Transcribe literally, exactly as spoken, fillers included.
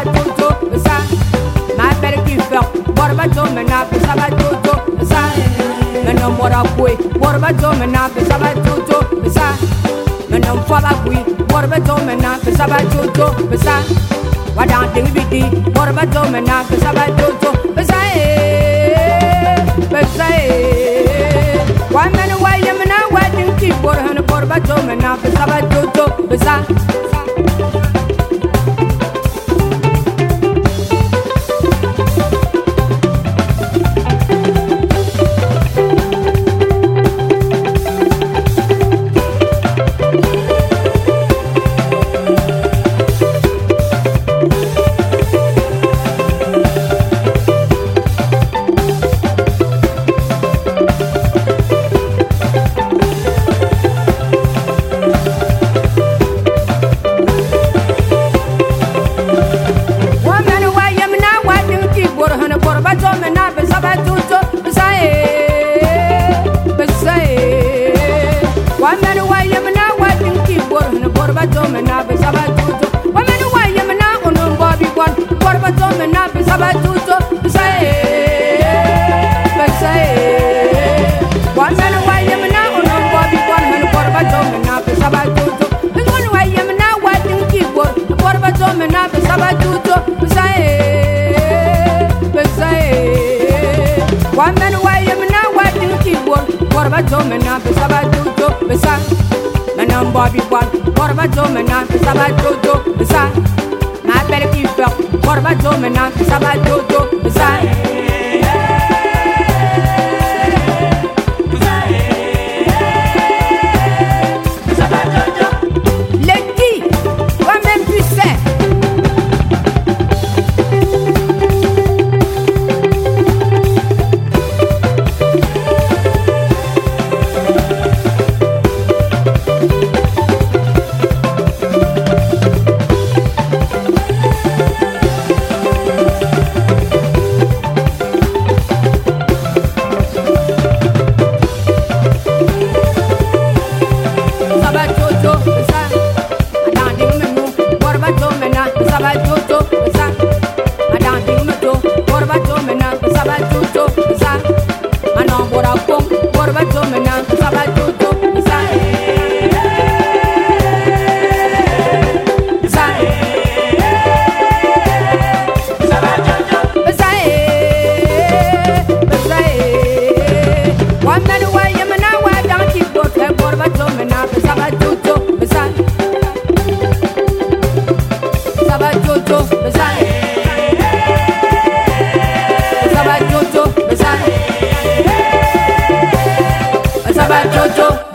jojo, sa. Ma belle qui fait, borba jo mena, ça va jojo, sa. Menon mora boy, borba jo mena, ça va jojo, sa. Menon faba boy, borba jo mena, ça va jojo, sa. Wadan ding bidi, borba jo mena, ça va jojo, sa. Sa. Why man why yamna wadin ki borhan borba jo mena, ça va jojo, sa. Borba jo mena besaba jojo besa Menan Bobby one Borba jo mena besaba jojo besa Ma belle qui fait Borba jo mena besaba jojo besa Jojo